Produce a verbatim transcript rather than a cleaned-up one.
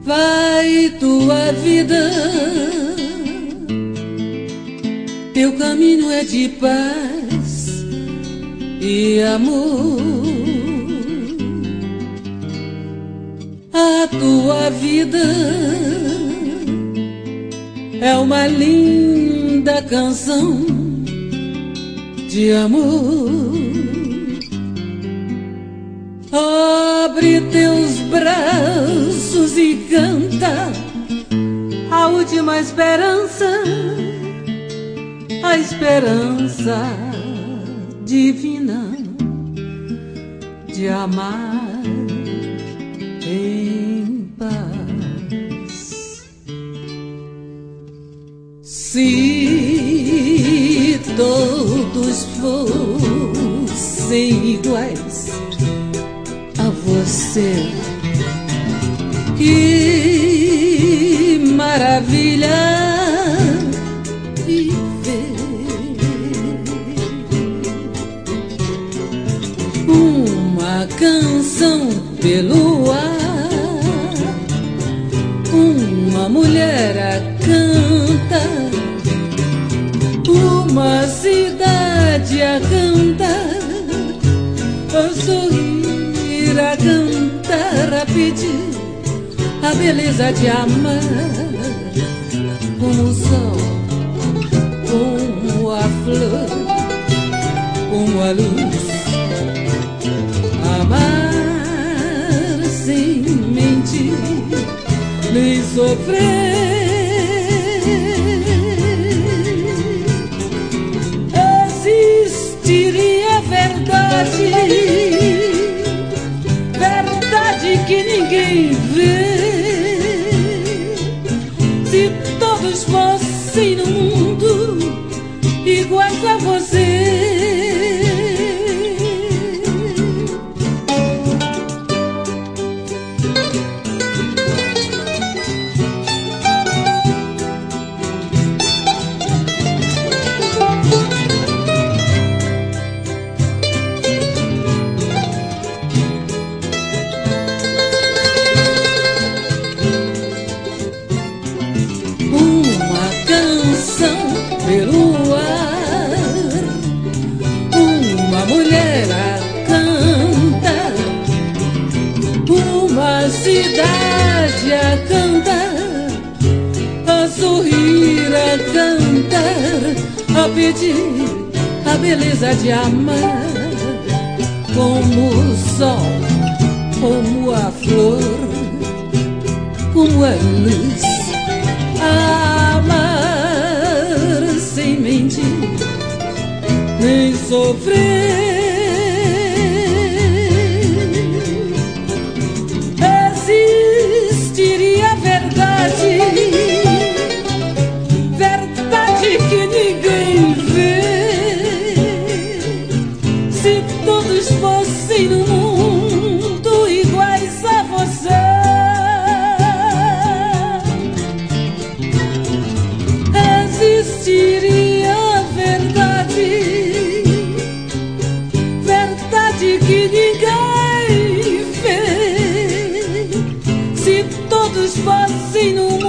Pai, tua vida, teu caminho é de paz e amor. A tua vida é uma linda canção de amor. Abre teus braços e canta a última esperança, a esperança divina de amar em paz. Se todos fossem iguais a você, que maravilha viver. Uma canção pelo ar, uma mulher a canta, uma cidade a cantar, a sorrir, a cantar, a pedir a beleza de amar, como o sol, como a flor, como a luz. Amar sem mentir, nem sofrer. Existiria verdade, verdade que ninguém vê. Se todos fossem no mundo iguais a você. Pelo ar, uma mulher a cantar, uma cidade a cantar, a sorrir, a cantar, a pedir a beleza de amar, como o sol, como a flor, como a luz. Amar sem mentir, nem sofrer. Existiria verdade, verdade que ninguém vê. Se todos fossem no mundo iguais a você. Existiria verdade, verdade que ninguém vê. Se todos fossem no